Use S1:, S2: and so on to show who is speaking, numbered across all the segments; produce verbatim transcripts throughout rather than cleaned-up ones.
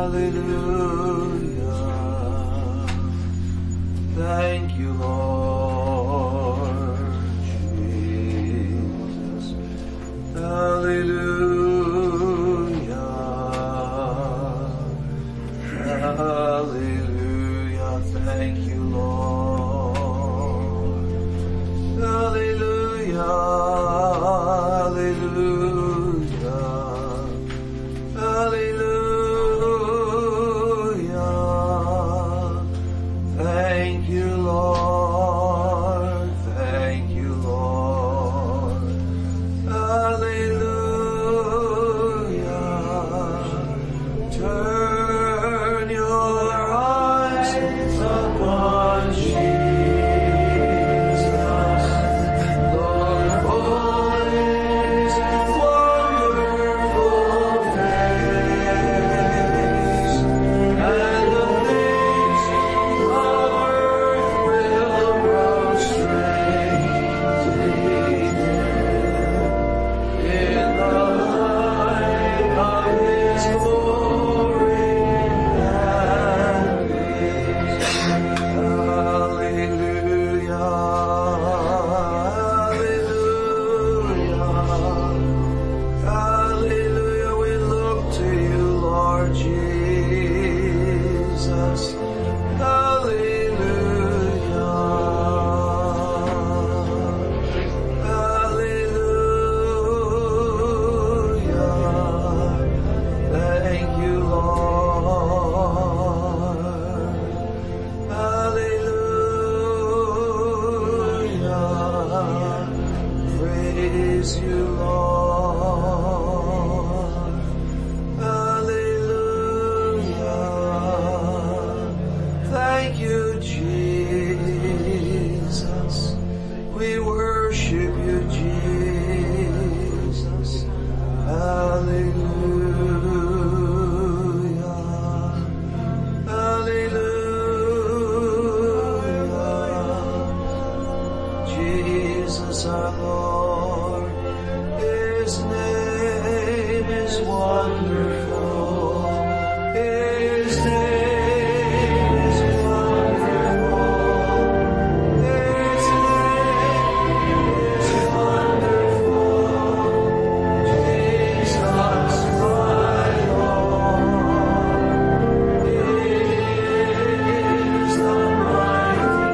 S1: Thank you, Lord Jesus. Hallelujah. Hallelujah. Thank you, Lord. Hallelujah. Hallelujah. Hallelujah. Thank you, Lord. Thank you, Lord. Hallelujah. Turn your eyes upon Jesus, Lord, for His wonderful face, and the things of earth will grow strangely dim in the light of His glory and peace. Hallelujah, hallelujah, hallelujah. We look to you, Lord Jesus. Hallelujah. Hallelujah. Thank you, Lord. Hallelujah. Praise you, Lord. Hallelujah. Thank you, Jesus. We worship you, Jesus. Hallelujah. Hallelujah. Jesus our Lord, His name is wonderful. His name is wonderful. His name is wonderful. Jesus my Lord is the mighty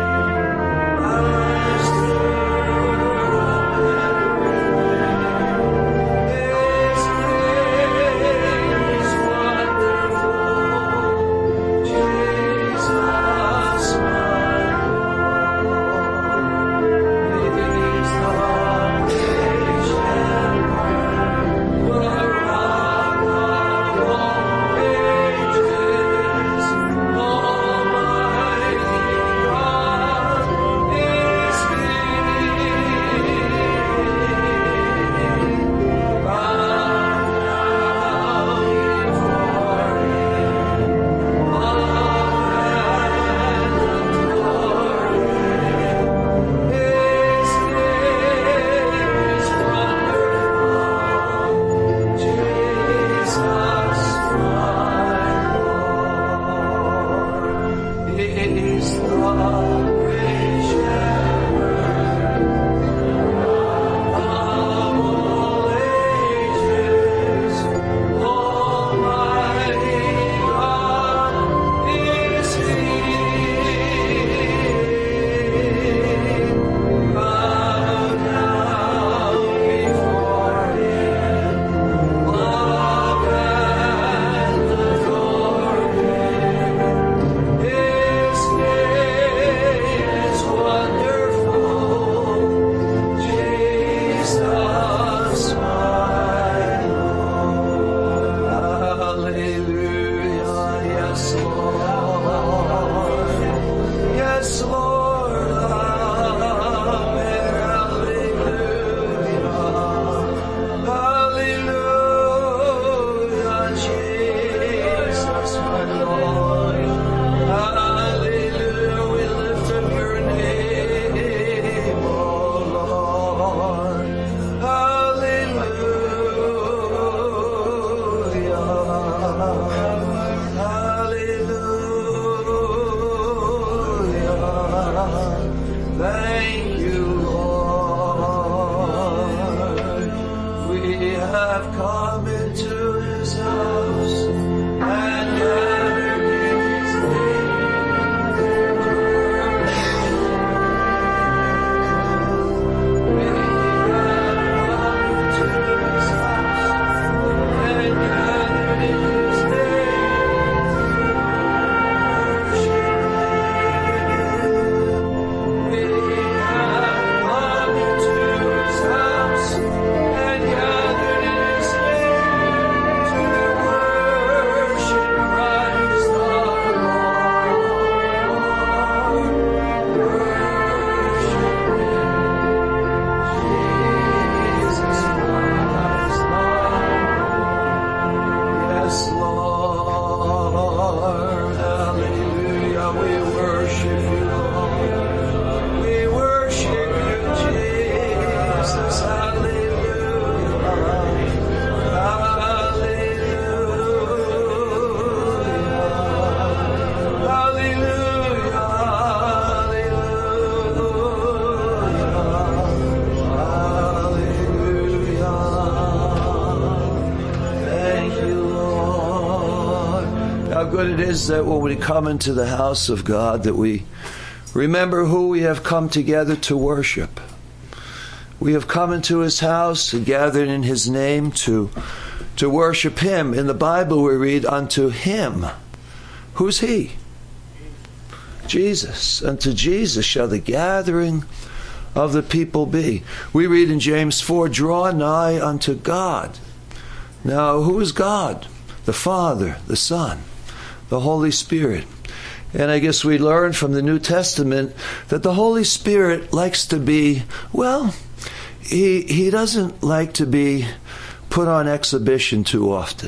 S1: Master of everything. what it is that when we come into the house of God, that we remember who we have come together to worship. We have come into His house and gathered in His name to, to worship Him. In the Bible we read, unto Him. Who's He? Jesus. Unto Jesus shall the gathering of the people be. We read in James four, draw nigh unto God. Now, who is God? The Father, the Son, the Holy Spirit. And I guess we learn from the New Testament that the Holy Spirit likes to be, well, he, he doesn't like to be put on exhibition too often.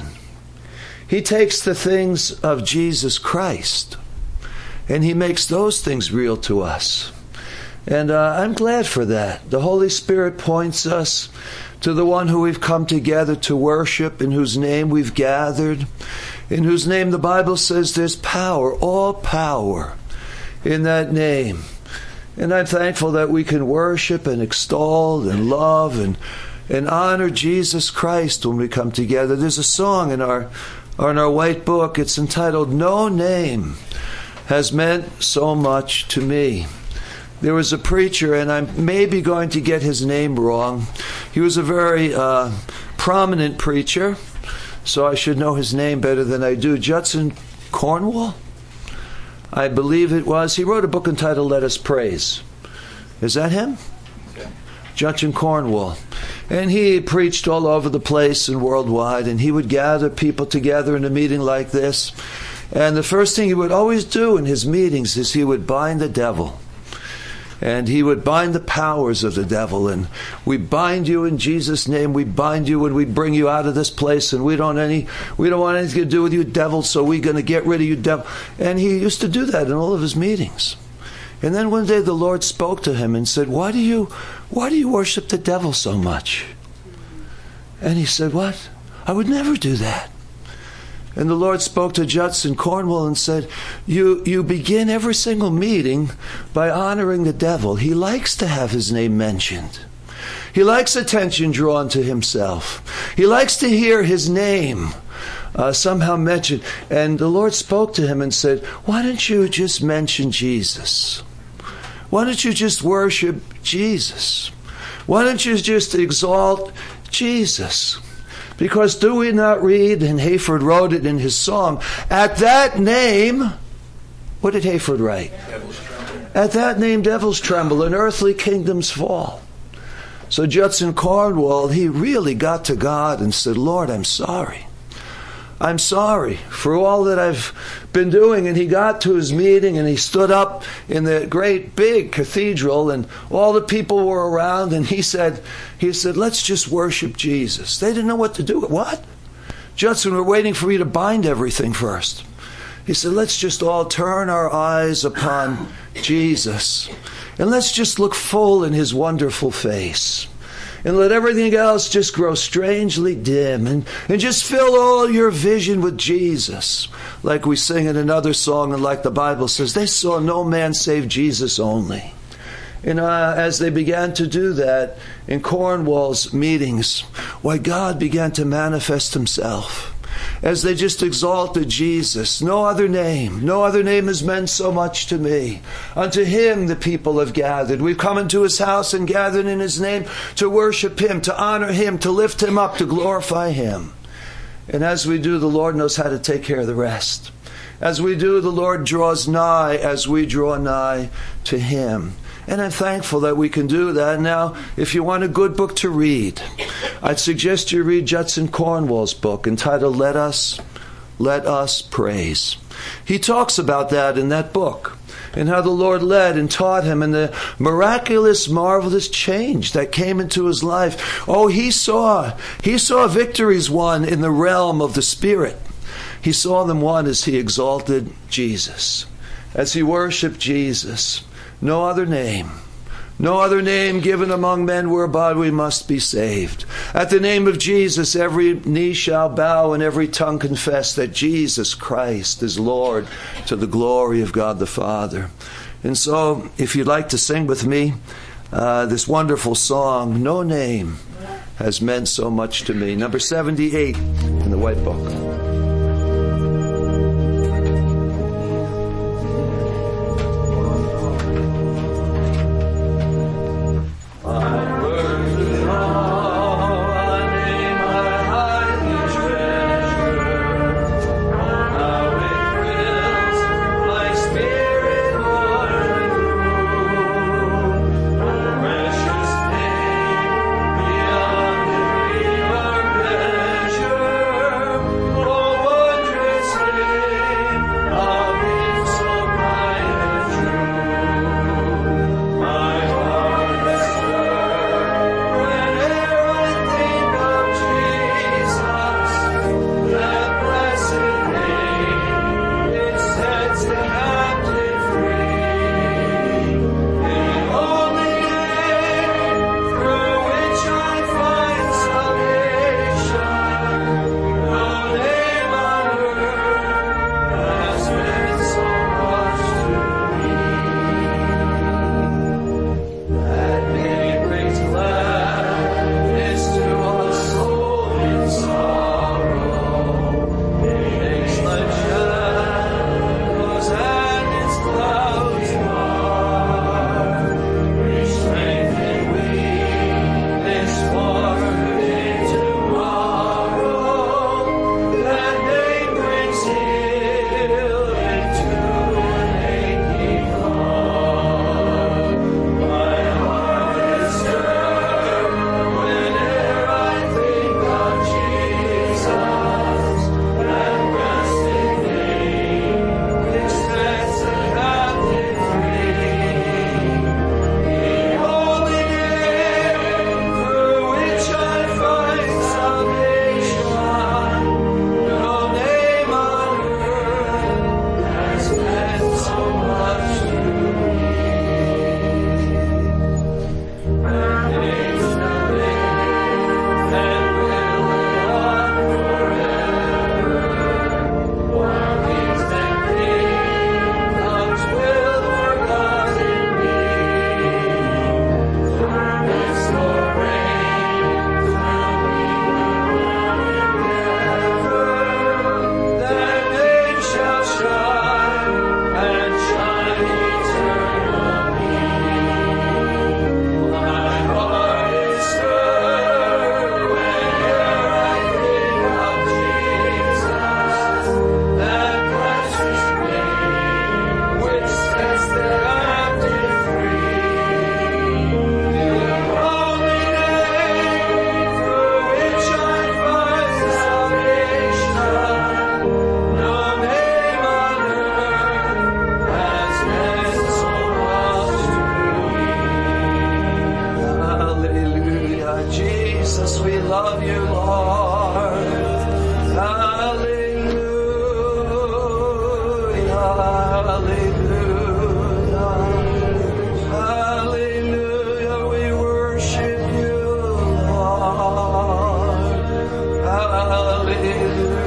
S1: He takes the things of Jesus Christ and He makes those things real to us. And uh, I'm glad for that. The Holy Spirit points us to the one who we've come together to worship, in whose name we've gathered, in whose name the Bible says there's power, all power in that name. And I'm thankful that we can worship and extol and love and, and honor Jesus Christ when we come together. There's a song in our, in our white book. It's entitled, No Name Has Meant So Much to Me. There was a preacher, and I'm maybe going to get his name wrong. He was a very uh, prominent preacher, so I should know his name better than I do. Judson Cornwall, I believe it was. He wrote a book entitled Let Us Praise. Is that him? Yeah. Judson Cornwall. And he preached all over the place and worldwide, and he would gather people together in a meeting like this. And the first thing he would always do in his meetings is he would bind the devil. And he would bind the powers of the devil. And we bind you in Jesus' name. We bind you and we bring you out of this place. And we don't any, we don't want anything to do with you, devil. So we're going to get rid of you, devil. And he used to do that in all of his meetings. And then one day the Lord spoke to him and said, "Why do you, why do you worship the devil so much?" And he said, "What? I would never do that." And the Lord spoke to Judson Cornwall and said, you, you begin every single meeting by honoring the devil. He likes to have his name mentioned. He likes attention drawn to himself. He likes to hear his name uh, somehow mentioned. And the Lord spoke to him and said, why don't you just mention Jesus? Why don't you just worship Jesus? Why don't you just exalt Jesus? Because do we not read, and Hayford wrote it in his song, at that name, what did Hayford write? At that name devils tremble and earthly kingdoms fall. So Judson Cornwall, he really got to God and said, Lord, I'm sorry. I'm sorry for all that I've been doing. And he got to his meeting and he stood up in the great big cathedral and all the people were around and he said, he said, let's just worship Jesus. They didn't know what to do. What? Judson, we're waiting for you to bind everything first. He said, let's just all turn our eyes upon Jesus and let's just look full in his wonderful face. And let everything else just grow strangely dim. And, and just fill all your vision with Jesus. Like we sing in another song and like the Bible says, they saw no man save Jesus only. And uh, as they began to do that in Cornwall's meetings, why God began to manifest himself. As they just exalted Jesus. No other name, no other name has meant so much to me. Unto him the people have gathered. We've come into his house and gathered in his name to worship him, to honor him, to lift him up, to glorify him. And as we do, the Lord knows how to take care of the rest. As we do, the Lord draws nigh as we draw nigh to him. And I'm thankful that we can do that. Now, if you want a good book to read, I'd suggest you read Judson Cornwall's book entitled Let Us, Let Us Praise. He talks about that in that book and how the Lord led and taught him and the miraculous, marvelous change that came into his life. Oh, he saw, he saw victories won in the realm of the Spirit. He saw them won as he exalted Jesus, as he worshiped Jesus. No other name, no other name given among men whereby we must be saved. At the name of Jesus, every knee shall bow and every tongue confess that Jesus Christ is Lord to the glory of God the Father. And so, if you'd like to sing with me uh, this wonderful song, No Name Has Meant So Much to Me, number seventy-eight in the White Book. Jesus, we love you, Lord. Hallelujah, hallelujah, hallelujah. We worship you, Lord. Hallelujah.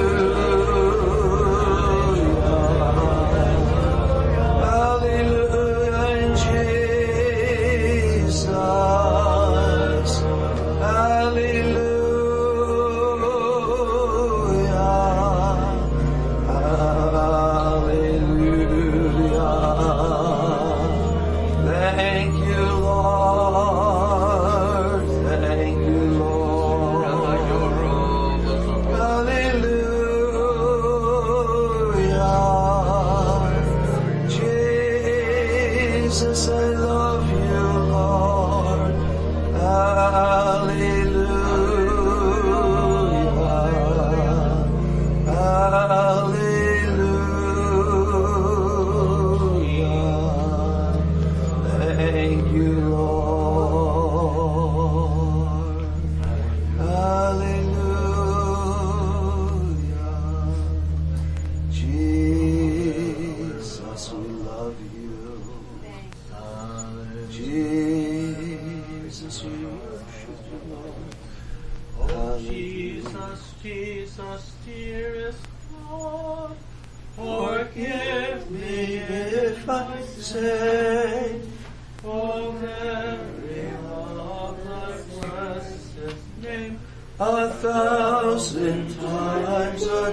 S2: A thousand times a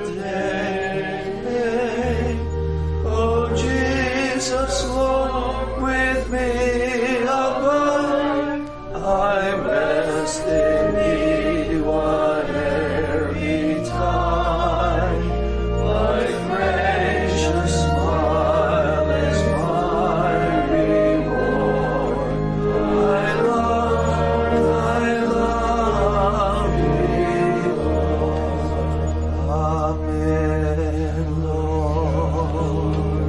S2: day. Oh Jesus, Lord, with me abide. I rest in thee whate'er betide. Thy gracious smile is my reward. I love, I love thee, Lord. Amen, Lord.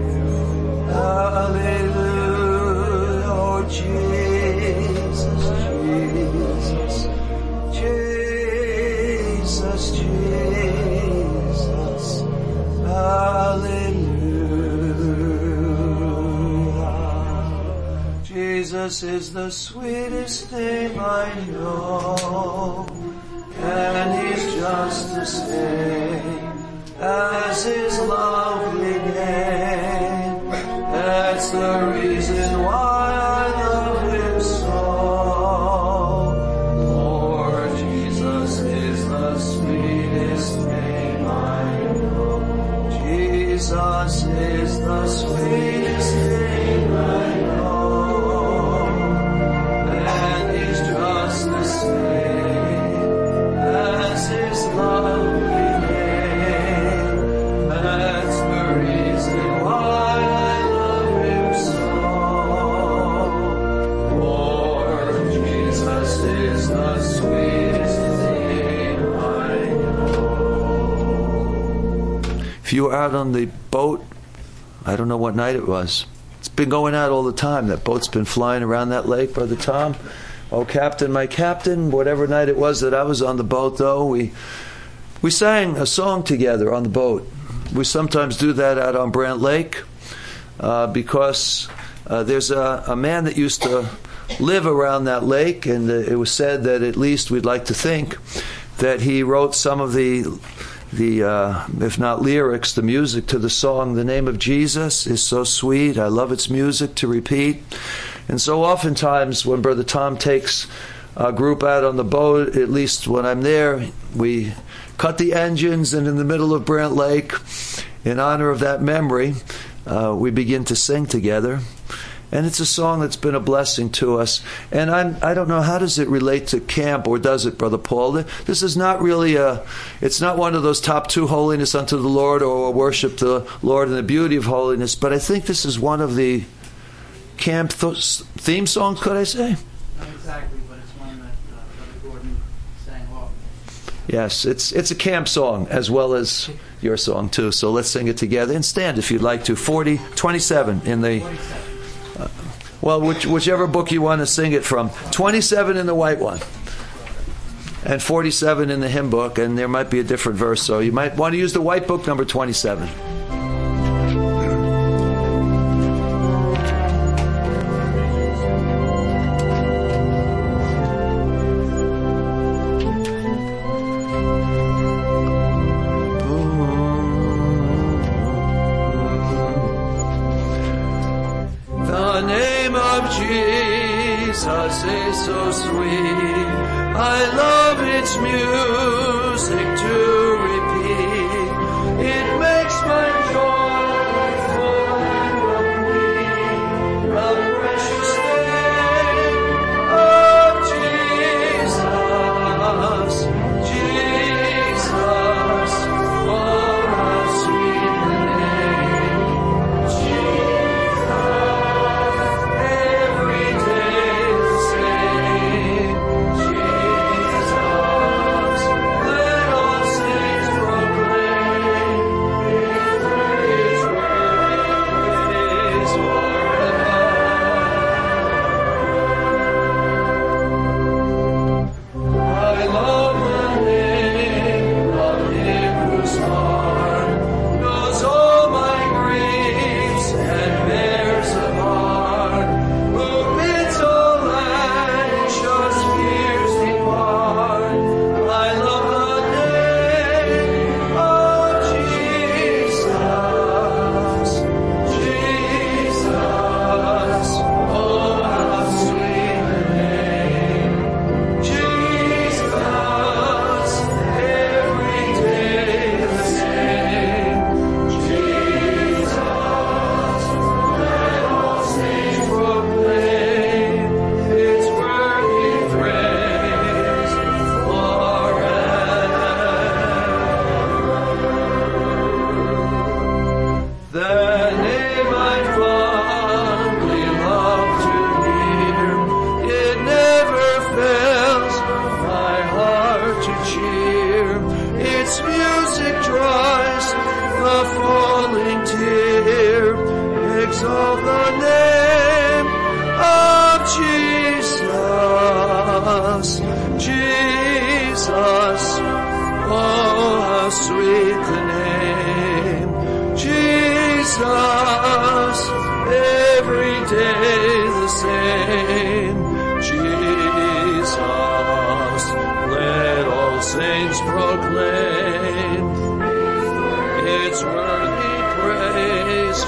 S2: Hallelujah, oh Jesus, Jesus, Jesus, Jesus. Hallelujah. Jesus is the sweetest name I know, and he's just the same as his lovely name. That's the reason why I love him so. Lord Jesus is the sweetest name I know. Jesus is the sweetest name I know, and he's just the same as his lovely name. That's the reason why I love him so. Lord Jesus is the sweetest name I know.
S1: If you were out on the boat, I don't know what night it was. It's been going out all the time. That boat's been flying around that lake, Brother Tom. Oh, Captain, my Captain, whatever night it was that I was on the boat, though, we we sang a song together on the boat. We sometimes do that out on Brant Lake uh, because uh, there's a, a man that used to live around that lake, and uh, it was said that at least we'd like to think that he wrote some of the the uh, if not lyrics, the music to the song "The Name of Jesus is So Sweet, I Love Its Music to Repeat." And so oftentimes when Brother Tom takes a group out on the boat, at least when I'm there, we cut the engines, and in the middle of Brant Lake, in honor of that memory, uh, we begin to sing together. And it's a song that's been a blessing to us. And I'm, I don't know, how does it relate to camp, or does it, Brother Paul? This is not really a, it's not one of those top two, holiness unto the Lord, or worship the Lord in the beauty of holiness, but I think this is one of the camp th- theme songs, could I say?
S3: Not exactly, but it's one that uh, Brother Gordon sang often.
S1: Yes, it's it's a camp song as well as your song too. So let's sing it together, and stand if you'd like to. forty twenty-seven in the, uh, well, which, whichever book you want to sing it from. twenty-seven in the white one. and forty-seven in the hymn book, and there might be a different verse, so you might want to use the white book, number twenty-seven.
S2: Jesus is so sweet, I love its music to repeat. It makes my joy full and complete. The precious name of Jesus, Jesus, oh how sweet the name, Jesus. Every day the same, Jesus. Let all saints proclaim His word is forever. I love the name of Him whose heart knows all my griefs and bears a heart, who bids all anxious fears depart. I love the name of Jesus, Jesus, oh how sweet the name, Jesus, every day the same, Jesus, let all saints proclaim its worthy praise forever. The name I fondly love to hear, it never fails my heart to cheer. Its music dries the falling tear. Exalt the name of Jesus, Jesus, oh how sweet the name, Jesus, every day the same, Jesus, let all saints proclaim its worthy praise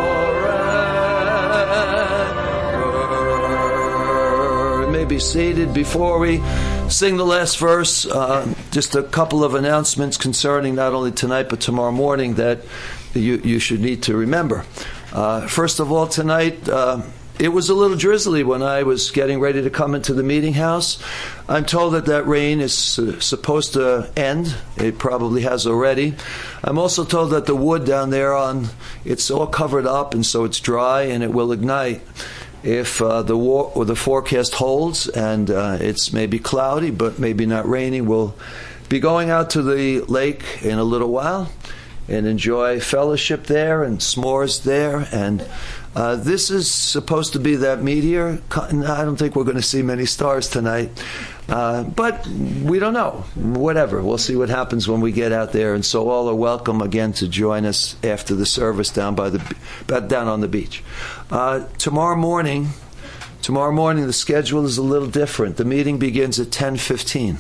S2: forever. You may be seated. Before we sing the last verse, uh, just a couple of announcements concerning not only tonight but tomorrow morning that you, you should need to remember. Uh, first of all, tonight, uh, it was a little drizzly when I was getting ready to come into the meeting house. I'm told that that rain is uh, supposed to end. It probably has already. I'm also told that the wood down there, on it's all covered up, and so it's dry, and it will ignite. If uh, the war, or the forecast holds, and uh, it's maybe cloudy, but maybe not raining, we'll be going out to the lake in a little while and enjoy fellowship there and s'mores there. And uh, this is supposed to be that meteor. I don't think we're going to see many stars tonight, uh, but we don't know. Whatever. We'll see what happens when we get out there. And so all are welcome again to join us after the service down by the down on the beach. Uh, tomorrow morning, tomorrow morning the schedule is a little different. The meeting begins at ten fifteen.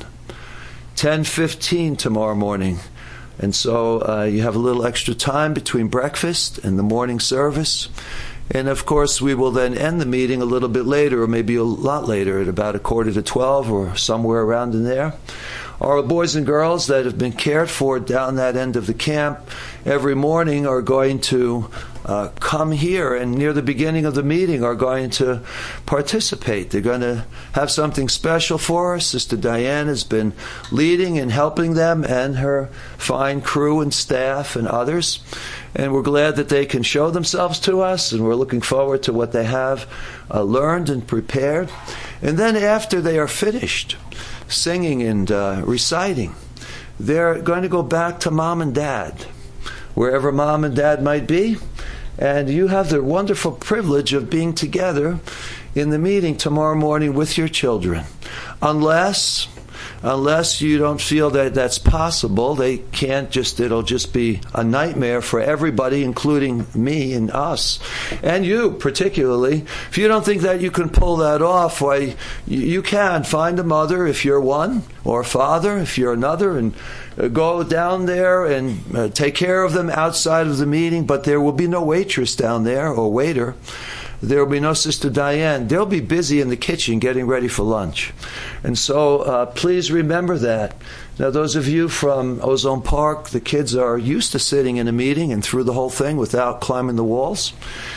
S2: ten fifteen tomorrow morning. And so uh, you have a little extra time between breakfast and the morning service. And of course, we will then end the meeting a little bit later, or maybe a lot later, at about a quarter to twelve or somewhere around in there. Our boys and girls that have been cared for down that end of the camp every morning are going to uh, come here, and near the beginning of the meeting are going to participate. They're going to have something special for us. Sister Diane has been leading and helping them and her fine crew and staff and others. And we're glad that they can show themselves to us, and we're looking forward to what they have uh, learned and prepared. And then after they are finished singing and uh, reciting, they're going to go back to mom and dad, wherever mom and dad might be. And you have the wonderful privilege of being together in the meeting tomorrow morning with your children. Unless
S1: unless you don't feel that that's possible, they can't just, it'll just be a nightmare for everybody, including me and us, and you particularly. If you don't think that you can pull that off, why, you can find a mother if you're one, or a father if you're another, and go down there and uh, take care of them outside of the meeting, but there will be no waitress down there or waiter. There will be no Sister Diane. They'll be busy in the kitchen getting ready for lunch. And so uh, please remember that. Now, those of you from Ozone Park, the kids are used to sitting in a meeting and through the whole thing without climbing the walls.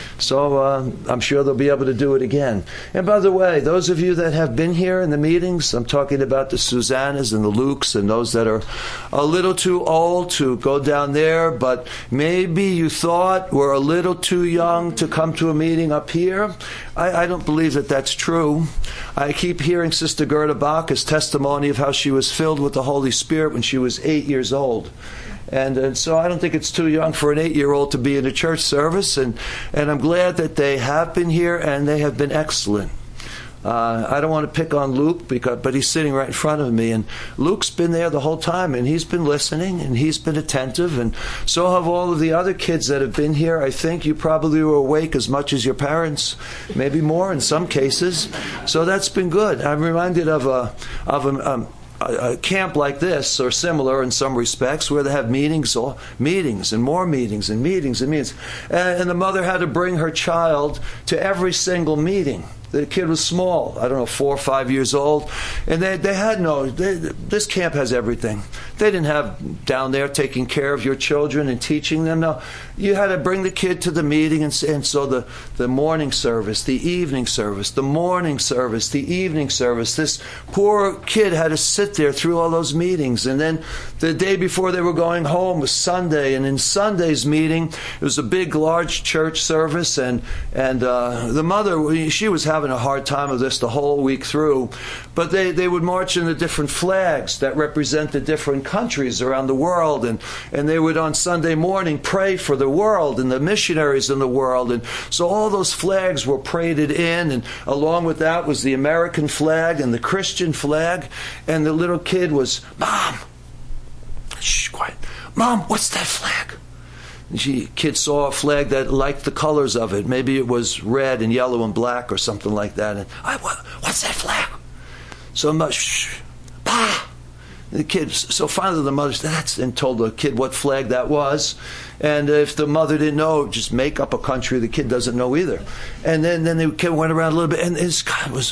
S1: So uh, I'm sure they'll be able to do it again. And by the way, those of you that have been here in the meetings, I'm talking about the Susannas and the Lukes and those that are a little too old to go down there, but maybe you thought were a little too young to come to a meeting up here. I, I don't believe that that's true. I keep hearing Sister Gerda Bach's testimony of how she was filled with the Holy Spirit when she was eight years old. And, and so I don't think it's too young for an eight-year-old to be in a church service. And, and I'm glad that they have been here, and they have been excellent. Uh, I don't want to pick on Luke, because, but he's sitting right in front of me. And Luke's been there the whole time, and he's been listening, and he's been attentive. And so have all of the other kids that have been here. I think you probably were awake as much as your parents, maybe more in some cases. So that's been good. I'm reminded of a... Of a um, A, a camp like this, or similar in some respects, where they have meetings, or meetings, and more meetings, and meetings, and meetings. And, and the mother had to bring her child to every single meeting. The kid was small, I don't know, four or five years old, and they they had no, they, this camp has everything. They didn't have down there taking care of your children and teaching them. No, you had to bring the kid to the meeting, and, and so the, the morning service, the evening service, the morning service, the evening service. This poor kid had to sit there through all those meetings, and then the day before they were going home was Sunday, and in Sunday's meeting, it was a big, large church service, and, and uh, the mother, she was having having a hard time of this the whole week through, but they, they would march in the different flags that represent the different countries around the world, and, and they would on Sunday morning pray for the world and the missionaries in the world, and so all those flags were paraded in, and along with that was the American flag and the Christian flag, and the little kid was, Mom, shh, quiet, Mom, what's that flag? She kid saw a flag that liked the colors of it. Maybe it was red and yellow and black or something like that. And I, what, what's that flag? So much, shh, bah. The kid. So finally, the mother said, "That's," and told the kid what flag that was. And if the mother didn't know, just make up a country the kid doesn't know either. And then then the kid went around a little bit, and this guy was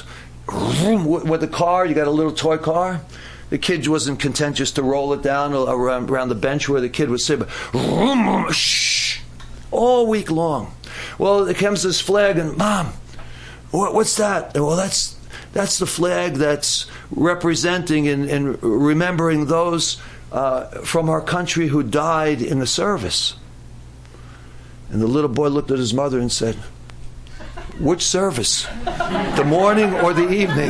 S1: with the car. You got a little toy car. The kid wasn't content just to roll it down around, around the bench where the kid would sit, but shh, all week long. Well, there comes this flag, and Mom, what, what's that? Well, that's that's the flag that's representing and, and remembering those uh, from our country who died in the service. And the little boy looked at his mother and said, "Which service? The morning or the evening?"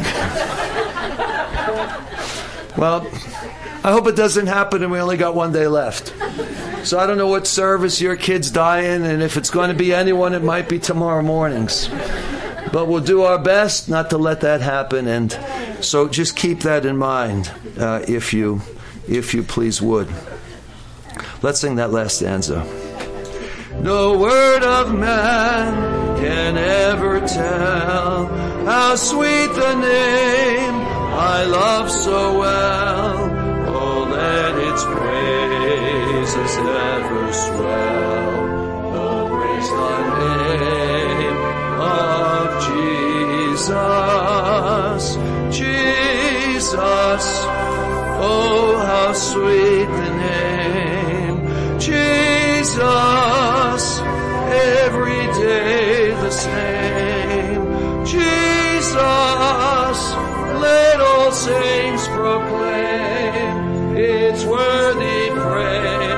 S1: Well, I hope it doesn't happen and we only got one day left. So I don't know what service your kid's die in, and if it's going to be anyone, it might be tomorrow mornings. But we'll do our best not to let that happen, and so just keep that in mind, uh, if you, if you please would. Let's sing that last stanza. No word of man can ever tell how sweet the name I love so well. Oh, let its praises ever swell. Oh, praise the name of Jesus. Jesus. Oh, how sweet the name. Jesus. Every day the same. Jesus. Let all saints proclaim its worthy praise.